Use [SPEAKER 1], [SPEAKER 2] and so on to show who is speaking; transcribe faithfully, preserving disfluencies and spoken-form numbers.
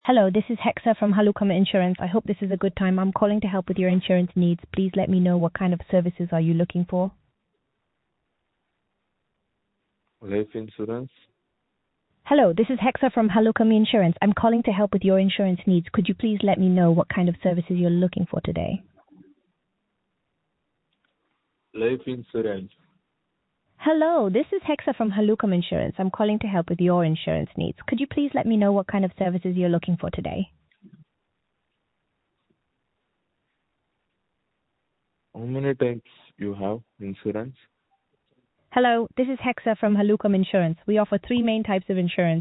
[SPEAKER 1] Hello, this is Hexa from Halukama Insurance. I hope this is a good time. I'm calling to help with your insurance needs. Please let me know what kind of services are you looking for.
[SPEAKER 2] Life insurance?
[SPEAKER 1] Hello, this is Hexa from Halukama Insurance. I'm calling to help with your insurance needs. Could you please let me know what kind of services you're looking for today?
[SPEAKER 2] Life insurance.
[SPEAKER 1] Hello, this is Hexa from Halukam Insurance. I'm calling to help with your insurance needs. Could you please let me know what kind of services you're looking for today?
[SPEAKER 2] How many types you have insurance?
[SPEAKER 1] Hello, this is Hexa from Halukam Insurance. We offer three main types of insurance.